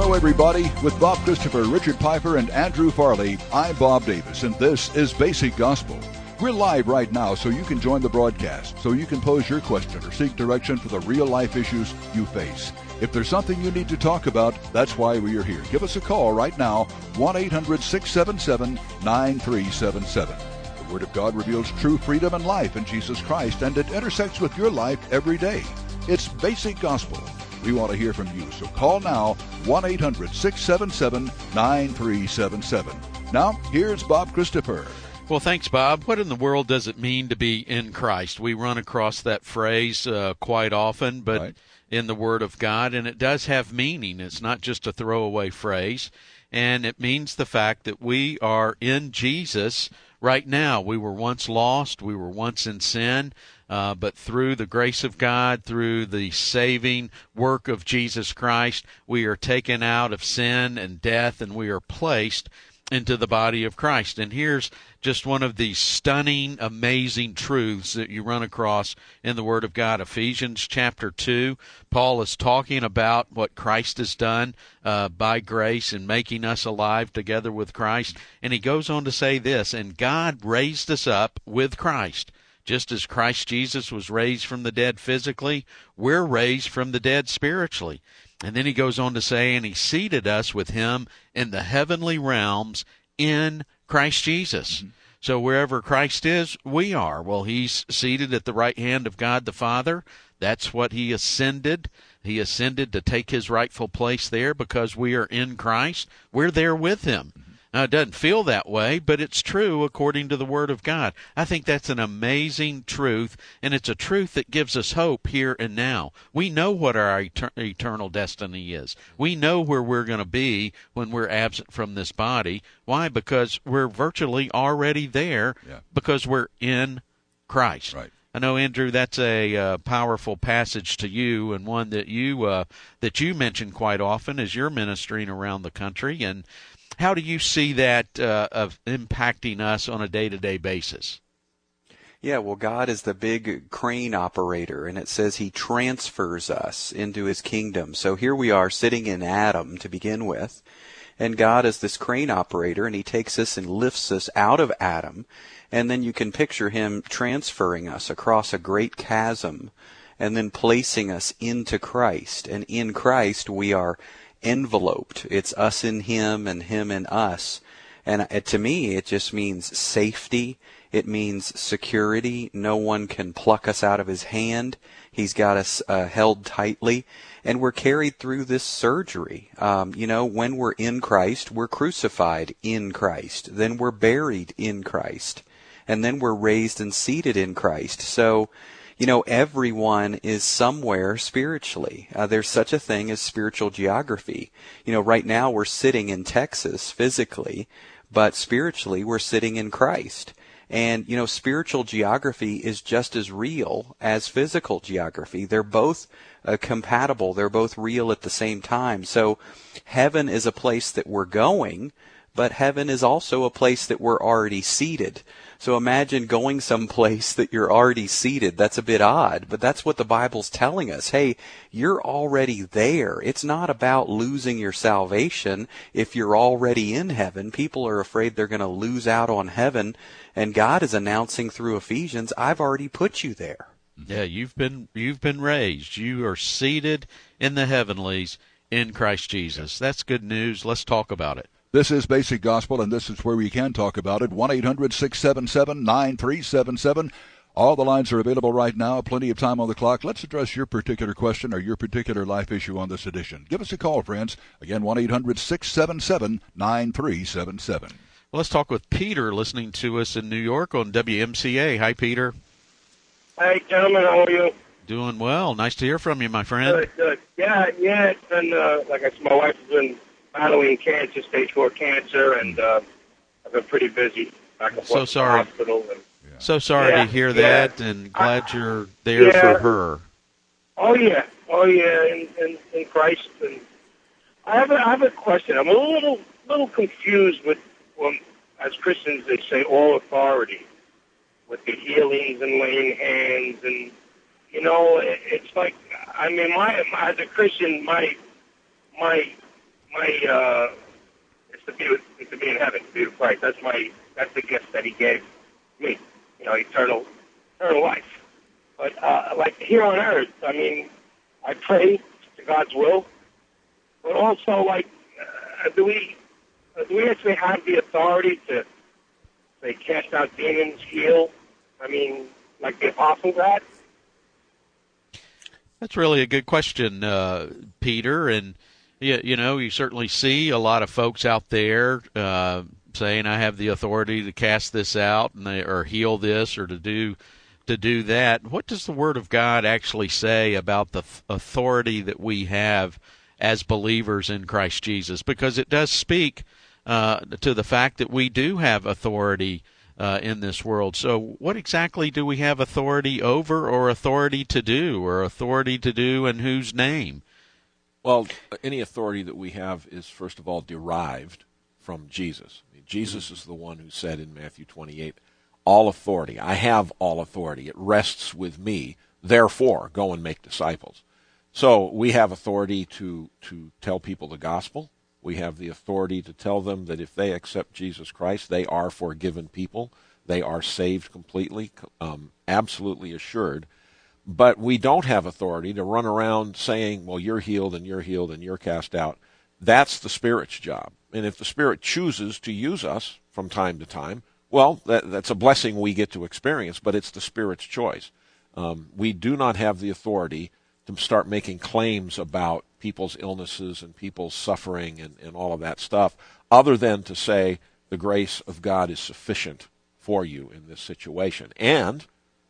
Hello, everybody. With Bob Christopher, Richard Piper, and Andrew Farley, I'm Bob Davis, and this is Basic Gospel. We're live right now, so you can join the broadcast, so you can pose your question or seek direction for the real-life issues you face. If there's something you need to talk about, that's why we are here. Give us a call right now, 1-800-677-9377. The Word of God reveals true freedom and life in Jesus Christ, and it intersects with your life every day. It's Basic Gospel. We want to hear from you, so call now, 1-800-677-9377. Now, here's Bob Christopher. Well, thanks, Bob. What in the world does it mean to be in Christ? We run across that phrase quite often, but right. In the Word of God, and it does have meaning. It's not just a throwaway phrase, and it means the fact that we are in Jesus right now. We were once lost. We were once in sin. But through the grace of God, through the saving work of Jesus Christ, we are taken out of sin and death, and we are placed into the body of Christ. And here's just one of these stunning, amazing truths that you run across in the Word of God. Ephesians chapter 2, Paul is talking about what Christ has done by grace in making us alive together with Christ. And he goes on to say this, and God raised us up with Christ. Just as Christ Jesus was raised from the dead physically, we're raised from the dead spiritually. And then he goes on to say, and he seated us with him in the heavenly realms in Christ Jesus. Mm-hmm. So wherever Christ is, we are. Well, he's seated at the right hand of God the Father. That's what he ascended. He ascended to take his rightful place there because we are in Christ. We're there with him. Now, it doesn't feel that way, but it's true according to the Word of God. I think that's an amazing truth, and it's a truth that gives us hope here and now. We know what our eternal destiny is. We know where we're going to be when we're absent from this body. Why? Because we're virtually already there because we're in Christ. Right. I know, Andrew, that's a powerful passage to you, and one that you mention quite often as you're ministering around the country. And how do you see that of impacting us on a day-to-day basis? Yeah, well, God is the big crane operator, and it says he transfers us into his kingdom. So here we are sitting in Adam to begin with, and God is this crane operator, and he takes us and lifts us out of Adam, and then you can picture him transferring us across a great chasm and then placing us into Christ. And in Christ we are enveloped. It's us in him and him in us. And to me, it just means safety. It means security. No one can pluck us out of his hand. He's got us held tightly. And we're carried through this surgery. When we're in Christ, we're crucified in Christ. Then we're buried in Christ. And then we're raised and seated in Christ. So, everyone is somewhere spiritually. There's such a thing as spiritual geography. Right now we're sitting in Texas physically, but spiritually we're sitting in Christ. And, spiritual geography is just as real as physical geography. They're both compatible. They're both real at the same time. So heaven is a place that we're going, but heaven is also a place that we're already seated. So imagine going someplace that you're already seated. That's a bit odd, but that's what the Bible's telling us. Hey, you're already there. It's not about losing your salvation if you're already in heaven. People are afraid they're going to lose out on heaven, and God is announcing through Ephesians, I've already put you there. Yeah, you've been raised. You are seated in the heavenlies in Christ Jesus. That's good news. Let's talk about it. This is Basic Gospel, and this is where we can talk about it. 1-800-677-9377. All the lines are available right now. Plenty of time on the clock. Let's address your particular question or your particular life issue on this edition. Give us a call, friends. Again, 1-800-677-9377. Well, let's talk with Peter, listening to us in New York on WMCA. Hi, Peter. Hi, gentlemen. How are you? Doing well. Nice to hear from you, my friend. Good. Yeah. It's been, like I said, my wife has been battling cancer, stage 4 cancer, and I've been pretty busy back and forth to the hospital. And, so sorry to hear that, and glad you're there for her. Oh yeah, in Christ. And I have a question. I'm a little confused with, as Christians, they say all authority with the healings and laying hands, and it's like, I mean, as a Christian, my is to be in heaven, to be with Christ. That's the gift that He gave me. Eternal life. But like here on earth, I mean, I pray to God's will, but also like, do we actually have the authority to say cast out demons, heal? I mean, like the apostles had? That's really a good question, Peter. And you certainly see a lot of folks out there saying, "I have the authority to cast this out, or heal this, or to do that." What does the Word of God actually say about the authority that we have as believers in Christ Jesus? Because it does speak to the fact that we do have authority in this world. So what exactly do we have authority over, or authority to do in whose name? Well, any authority that we have is, first of all, derived from Jesus. I mean, Jesus is the one who said in Matthew 28, all authority, I have all authority, it rests with me, therefore go and make disciples. So we have authority to tell people the gospel. We have the authority to tell them that if they accept Jesus Christ, they are forgiven people. They are saved completely, absolutely assured. But we don't have authority to run around saying, well, you're healed and you're healed and you're cast out. That's the Spirit's job. And if the Spirit chooses to use us from time to time, well, that's a blessing we get to experience, but it's the Spirit's choice. We do not have the authority to start making claims about people's illnesses and people's suffering and all of that stuff, other than to say the grace of God is sufficient for you in this situation, and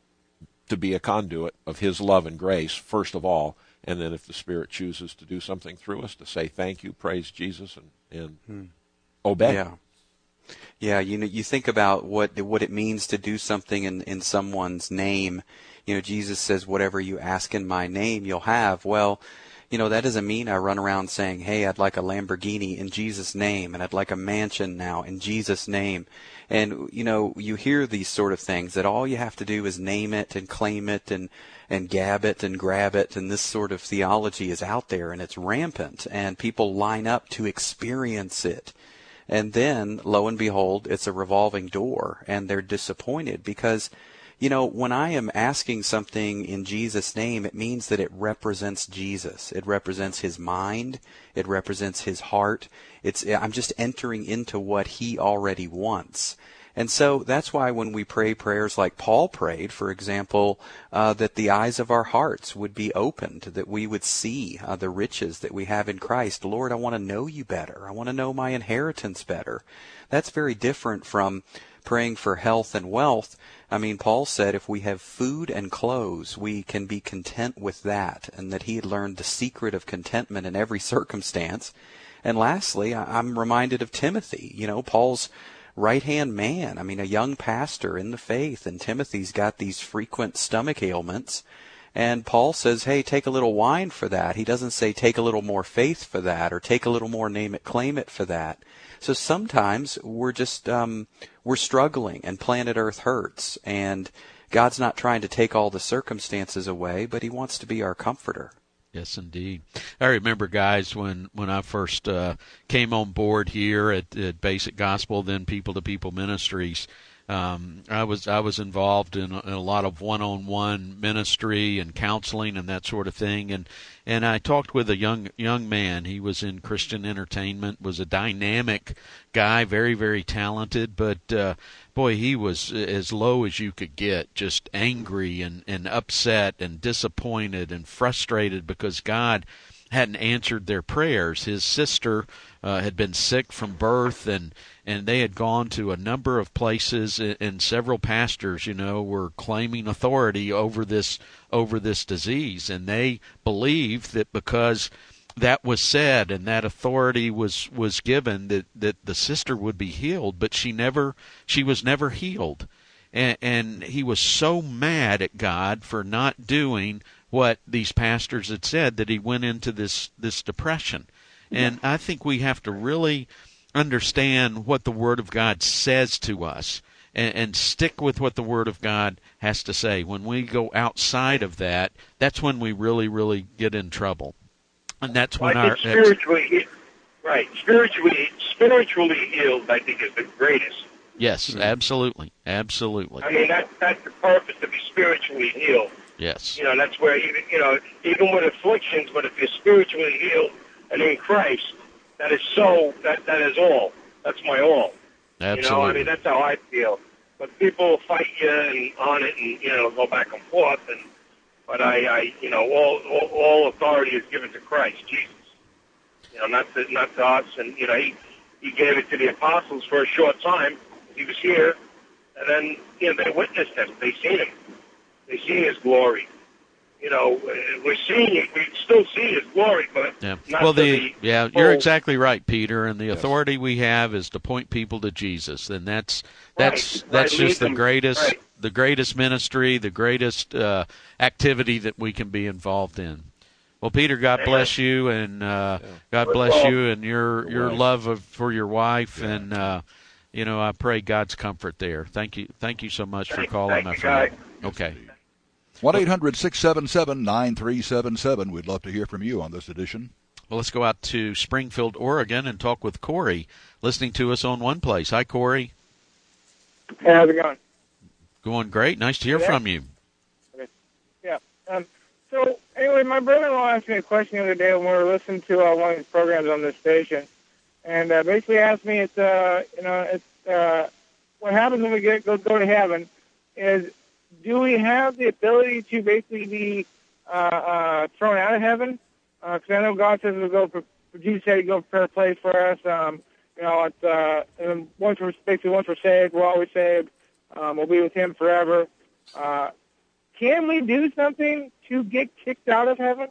to be a conduit of His love and grace, first of all, and then if the Spirit chooses to do something through us, to say thank you, praise Jesus, and obey. Yeah. Yeah, you think about what it means to do something in someone's name. Jesus says, whatever you ask in my name, you'll have. Well, that doesn't mean I run around saying, hey, I'd like a Lamborghini in Jesus' name, and I'd like a mansion now in Jesus' name. And, you hear these sort of things that all you have to do is name it and claim it and gab it and grab it. And this sort of theology is out there, and it's rampant, and people line up to experience it. And then, lo and behold, it's a revolving door, and they're disappointed because, when I am asking something in Jesus' name, it means that it represents Jesus. It represents His mind. It represents His heart. I'm just entering into what He already wants. And so that's why when we pray prayers like Paul prayed, for example, that the eyes of our hearts would be opened, that we would see the riches that we have in Christ. Lord, I want to know you better. I want to know my inheritance better. That's very different from praying for health and wealth. I mean, Paul said if we have food and clothes, we can be content with that, and that he had learned the secret of contentment in every circumstance. And lastly, I'm reminded of Timothy, Paul's right-hand man. I mean, a young pastor in the faith, and Timothy's got these frequent stomach ailments. And Paul says, hey, take a little wine for that. He doesn't say take a little more faith for that, or take a little more name it, claim it for that. So sometimes we're just, we're struggling, and planet Earth hurts, and God's not trying to take all the circumstances away, but He wants to be our comforter. Yes, indeed. I remember, guys, when I first came on board here at Basic Gospel, then People to People Ministries, I was involved in a lot of one-on-one ministry and counseling and that sort of thing, and I talked with a young man. He was in Christian entertainment, was a dynamic guy, very, very talented, but boy, he was as low as you could get, just angry and upset and disappointed and frustrated because God hadn't answered their prayers. His sister had been sick from birth, and they had gone to a number of places, and several pastors, were claiming authority over this disease, and they believed that because that was said and that authority was given, that the sister would be healed, but she was never healed. And he was so mad at God for not doing what these pastors had said that he went into this depression. And I think we have to really understand what the Word of God says to us and stick with what the Word of God has to say. When we go outside of that, that's when we really, really get in trouble. And that's when spiritually Right. Spiritually healed, I think, is the greatest. Yes, absolutely. Absolutely. I mean, that's the purpose, to be spiritually healed. Yes. You know, that's where, even with afflictions, but if you're spiritually healed and in Christ, that is all. That's my all. Absolutely. You know, I mean, that's how I feel. But people fight you and on it and, go back and forth. But all authority is given to Christ, Jesus. Not to us. And, he gave it to the apostles for a short time. He was here. And then, they witnessed him. They seen him. They see his glory. We're seeing it. We still see his glory, but not you're exactly right, Peter. And the authority we have is to point people to Jesus, and that's just the greatest ministry, the greatest activity that we can be involved in. Well, Peter, God bless you, and God bless you and your love for your wife, and I pray God's comfort there. Thank you so much for calling, my friend. Okay. 1-800-677-9377. We'd love to hear from you on this edition. Well, let's go out to Springfield, Oregon, and talk with Corey, listening to us on One Place. Hi, Corey. Hey, how's it going? Going great. Nice to hear from you. Okay. Yeah. So, anyway, my brother-in-law asked me a question the other day when we were listening to one of these programs on this station, and basically asked me, what happens when we go to heaven is, do we have the ability to basically be thrown out of heaven? Because I know God says we'll go Jesus said he'd go prepare a place for us. And once we're saved, we're always saved. We'll be with him forever. Can we do something to get kicked out of heaven?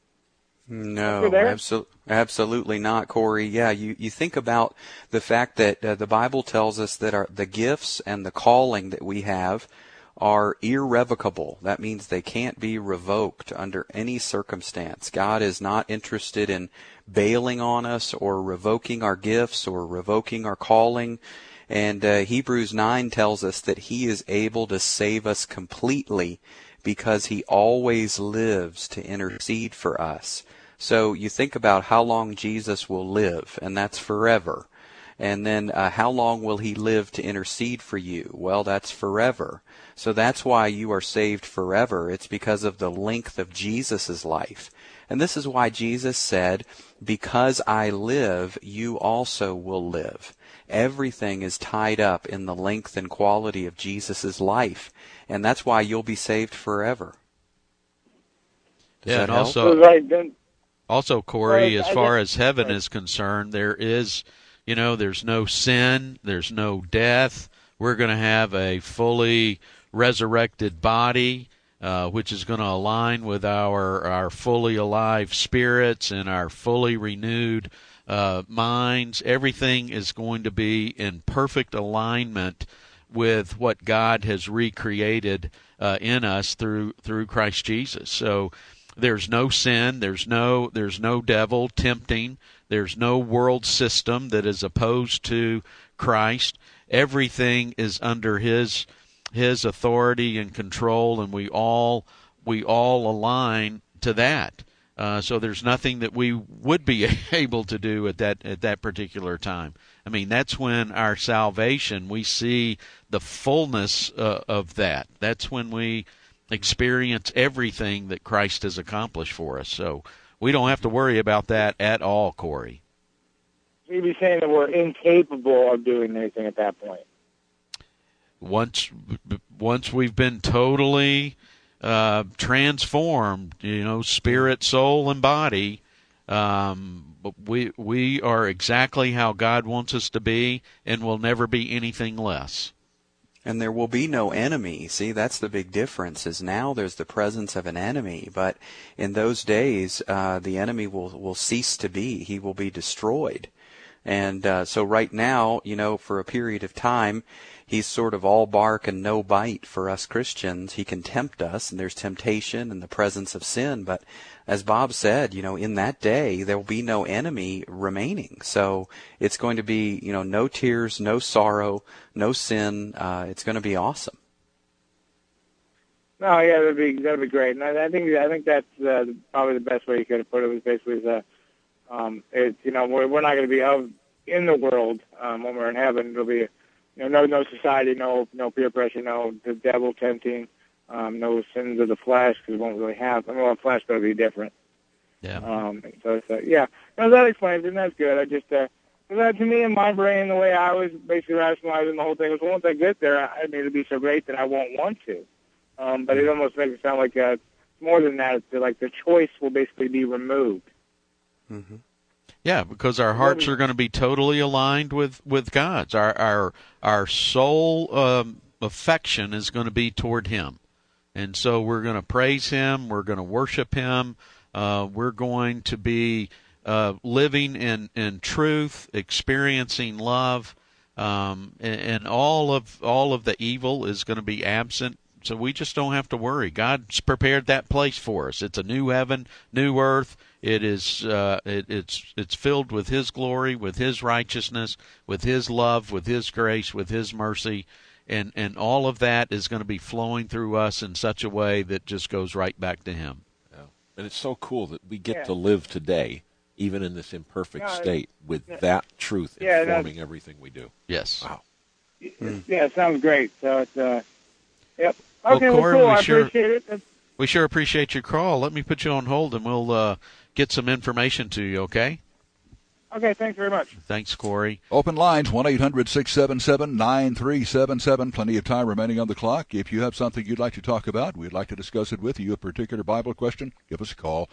No, absolutely not, Corey. Yeah, you think about the fact that the Bible tells us that the gifts and the calling that we have are irrevocable. That means they can't be revoked under any circumstance. God is not interested in bailing on us or revoking our gifts or revoking our calling. And Hebrews 9 tells us that he is able to save us completely because he always lives to intercede for us. So you think about how long Jesus will live, and that's forever. And then how long will he live to intercede for you? Well, that's forever. So that's why you are saved forever. It's because of the length of Jesus' life. And this is why Jesus said, because I live, you also will live. Everything is tied up in the length and quality of Jesus' life. And that's why you'll be saved forever. Does that help? Also, Corey, as far as heaven is concerned, there is, there's no sin, there's no death. We're going to have a fully resurrected body, which is going to align with our fully alive spirits and our fully renewed minds. Everything is going to be in perfect alignment with what God has recreated in us through Christ Jesus. So there's no sin, there's no devil tempting, there's no world system that is opposed to Christ. Everything is under his authority and control, and we all align to that. So there's nothing that we would be able to do at that particular time. I mean, that's when our salvation, we see the fullness of that. That's when we experience everything that Christ has accomplished for us. So we don't have to worry about that at all, Corey. You'd be saying that we're incapable of doing anything at that point. Once we've been totally transformed, spirit, soul, and body, we are exactly how God wants us to be, and will never be anything less. And there will be no enemy. See, that's the big difference, is now there's the presence of an enemy. But in those days, the enemy will cease to be. He will be destroyed. And so right now, for a period of time, he's sort of all bark and no bite for us Christians. He can tempt us, and there's temptation and the presence of sin. But as Bob said, in that day, there will be no enemy remaining. So it's going to be, no tears, no sorrow, no sin. It's going to be awesome. No, yeah, that'd be great. And I think that's probably the best way you could have put it, was basically It's, we're not going to be in the world when we're in heaven. It'll be, no society, no peer pressure, no the devil tempting, no sins of the flesh, because we won't really have. The flesh will be different. Yeah. So it's, that explains it, and that's good. I just, to me, in my brain, the way I was basically rationalizing the whole thing was, once I get there, I mean, it'll be so great that I won't want to. But it almost makes it sound like more than that. It's like the choice will basically be removed. Mm-hmm. Yeah, because our hearts are going to be totally aligned with God's. Our sole affection is going to be toward Him. And so we're going to praise Him. We're going to worship Him. We're going to be living in truth, experiencing love, and all of the evil is going to be absent. So we just don't have to worry. God's prepared that place for us. It's a new heaven, new earth. It is it's filled with His glory, with His righteousness, with His love, with His grace, with His mercy, and all of that is going to be flowing through us in such a way that just goes right back to Him. Yeah. And it's so cool that we get to live today, even in this imperfect state, with that truth informing everything we do. Yes. Wow. Yeah, it sounds great. So it's yep. Okay, well, Corey, cool. I appreciate it. We sure appreciate your call. Let me put you on hold, and we'll get some information to you, okay? Okay, thanks very much. Thanks, Corey. Open lines, 1-800-677-9377. Plenty of time remaining on the clock. If you have something you'd like to talk about, we'd like to discuss it with you, a particular Bible question, give us a call,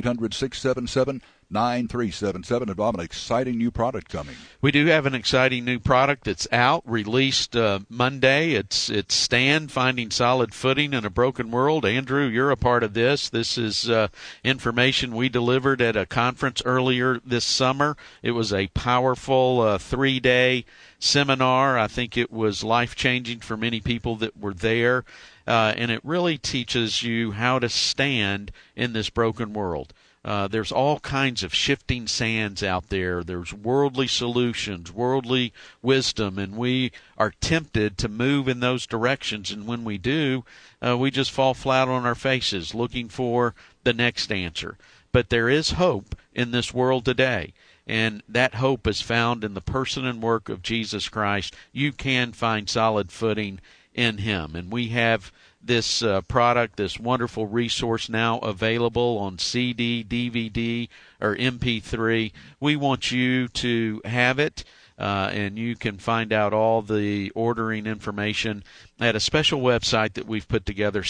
1-800-677-9377. And Bob, an exciting new product coming. We do have an exciting new product that's out, released Monday. It's Stand, Finding Solid Footing in a Broken World. Andrew, you're a part of this. This is information we delivered at a conference earlier this summer. It was a powerful 3-day seminar. I think it was life-changing for many people that were there. And it really teaches you how to stand in this broken world. There's all kinds of shifting sands out there. There's worldly solutions, worldly wisdom, and we are tempted to move in those directions. And when we do, we just fall flat on our faces looking for the next answer. But there is hope in this world today. And that hope is found in the person and work of Jesus Christ. You can find solid footing in Him. And we have this product, this wonderful resource now available on CD, DVD, or MP3. We want you to have it, and you can find out all the ordering information at a special website that we've put together,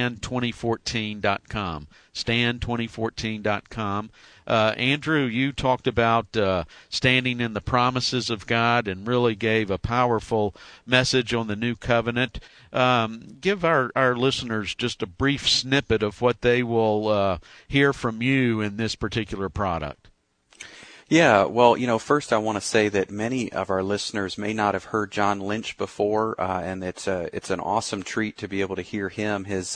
stand2014.com, stand2014.com. Andrew, you talked about standing in the promises of God and really gave a powerful message on the new covenant. Give our listeners just a brief snippet of what they will hear from you in this particular product. Yeah, well, first I want to say that many of our listeners may not have heard John Lynch before, and it's an awesome treat to be able to hear him, his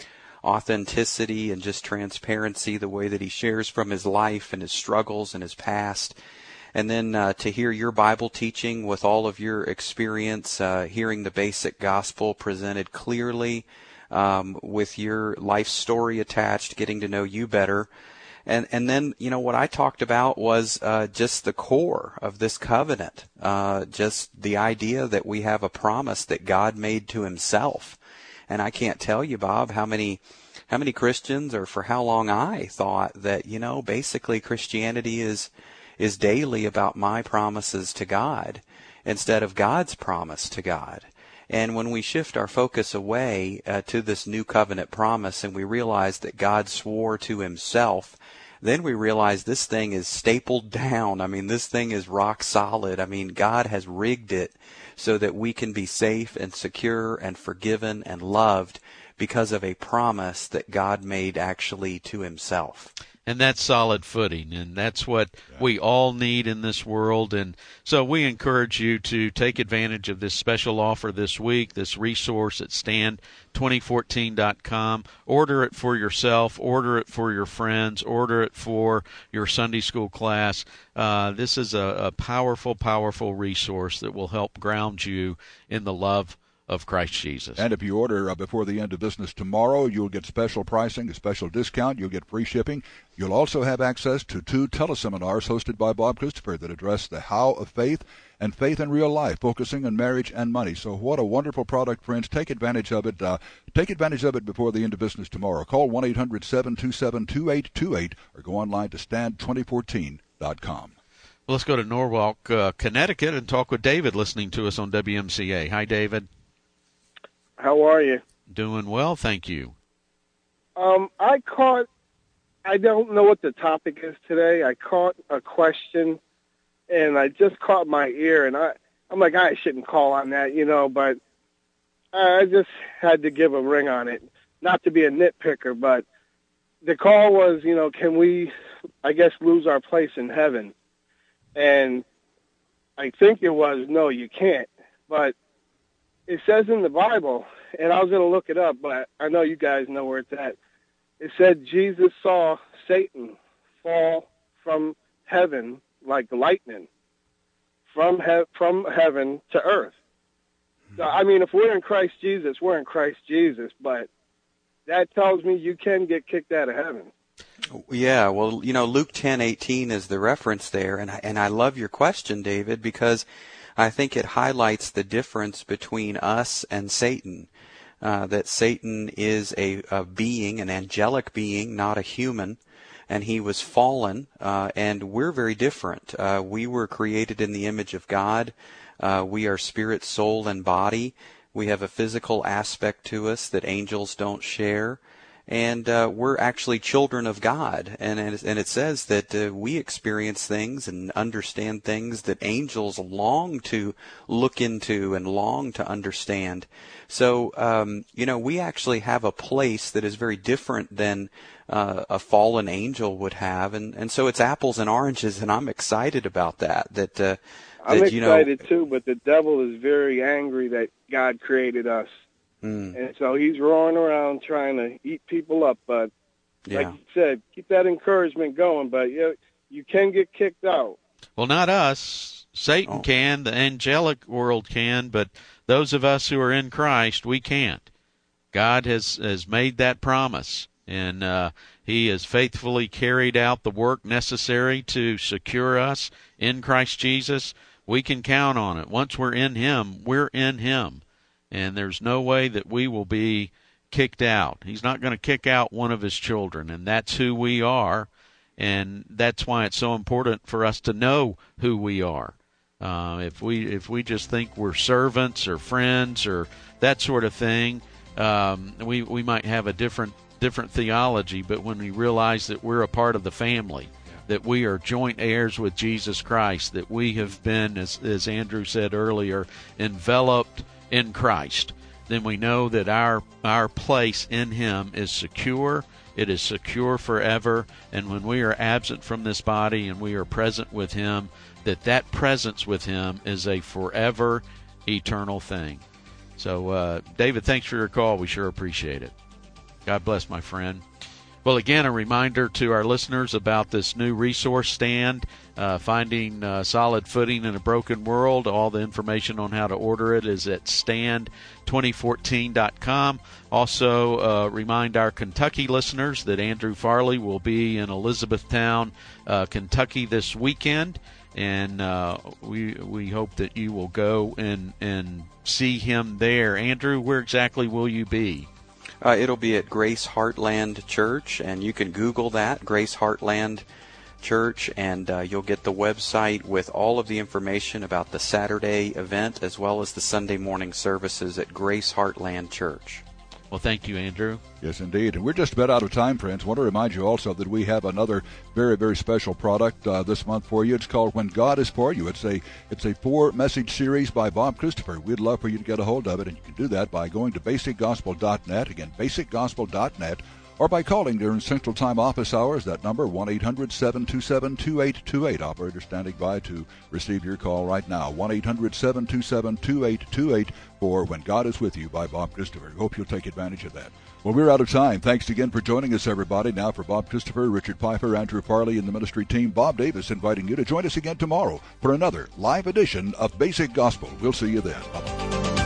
authenticity and just transparency, the way that he shares from his life and his struggles and his past. And then to hear your Bible teaching with all of your experience, hearing the basic gospel presented clearly, with your life story attached, getting to know you better. And then, what I talked about was just the core of this covenant, just the idea that we have a promise that God made to Himself. And I can't tell you, Bob, how many Christians, or for how long I thought that, basically Christianity is daily about my promises to God instead of God's promise to God. And when we shift our focus away to this new covenant promise, and we realize that God swore to Himself, then we realize this thing is stapled down. I mean, this thing is rock solid. I mean, God has rigged it so that we can be safe and secure and forgiven and loved because of a promise that God made actually to Himself. And that's solid footing, and that's what we all need in this world. And so we encourage you to take advantage of this special offer this week, this resource at stand2014.com. Order it for yourself, order it for your friends, order it for your Sunday school class. This is a powerful, powerful resource that will help ground you in the love of Christ Jesus. And if you order before the end of business tomorrow, you'll get special pricing, a special discount. You'll get free shipping. You'll also have access to 2 teleseminars hosted by Bob Christopher that address the how of faith and faith in real life, focusing on marriage and money. So what a wonderful product, friends. Take advantage of it. Take advantage of it before the end of business tomorrow. Call 1-800-727-2828 or go online to stand2014.com. Well, let's go to Norwalk, Connecticut, and talk with David listening to us on WMCA. Hi, David. How are you? Doing well, thank you. I don't know what the topic is today. I caught a question, and I just caught my ear, and I'm like, I shouldn't call on that, but I just had to give a ring on it. Not to be a nitpicker, but the call was, can we, I guess, lose our place in heaven? And I think it was, no, you can't. But it says in the Bible, and I was going to look it up, but I know you guys know where it's at. It said Jesus saw Satan fall from heaven like lightning, from heaven to earth. So, I mean, if we're in Christ Jesus, we're in Christ Jesus, but that tells me you can get kicked out of heaven. Yeah, well, Luke 10:18 is the reference there, and I love your question, David, because I think it highlights the difference between us and Satan. That Satan is a being, an angelic being, not a human, and he was fallen, and we're very different. We were created in the image of God. We are spirit, soul, and body. We have a physical aspect to us that angels don't share. And we're actually children of God, and it says that we experience things and understand things that angels long to look into and long to understand. So, we actually have a place that is very different than a fallen angel would have, and so it's apples and oranges, and I'm excited about that. I'm excited too, but the devil is very angry that God created us. And so he's roaring around trying to eat people up. But like you said, keep that encouragement going. But you can get kicked out. Well, not us. Satan can. The angelic world can. But those of us who are in Christ, we can't. God has made that promise. And he has faithfully carried out the work necessary to secure us in Christ Jesus. We can count on it. Once we're in him, we're in him. And there's no way that we will be kicked out. He's not going to kick out one of his children, and that's who we are. And that's why it's so important for us to know who we are. If we just think we're servants or friends or that sort of thing, we might have a different theology. But when we realize that we're a part of the family, that we are joint heirs with Jesus Christ, that we have been, as Andrew said earlier, enveloped in Christ, then we know that our place in him is secure. It is secure forever. And when we are absent from this body and we are present with him, that presence with him is a forever, eternal thing. So, David, thanks for your call. We sure appreciate it. God bless, my friend. Well, again, a reminder to our listeners about this new resource stand, Finding Solid Footing in a Broken World. All the information on how to order it is at stand2014.com. Also, remind our Kentucky listeners that Andrew Farley will be in Elizabethtown, Kentucky this weekend, and we hope that you will go and see him there. Andrew, where exactly will you be? It'll be at Grace Heartland Church, and you can Google that, Grace Heartland Church, and you'll get the website with all of the information about the Saturday event as well as the Sunday morning services at Grace Heartland Church. Well, thank you, Andrew. Yes, indeed. And we're just about out of time, friends. I want to remind you also that we have another very, very special product this month for you. It's called When God is For You. It's a 4-message series by Bob Christopher. We'd love for you to get a hold of it, and you can do that by going to basicgospel.net. Again, basicgospel.net. Or by calling during Central Time office hours, that number, 1-800-727-2828. Operator standing by to receive your call right now, 1-800-727-2828 for When God is With You by Bob Christopher. Hope you'll take advantage of that. Well, we're out of time. Thanks again for joining us, everybody. Now for Bob Christopher, Richard Pfeiffer, Andrew Farley, and the ministry team, Bob Davis inviting you to join us again tomorrow for another live edition of Basic Gospel. We'll see you then. Bye-bye.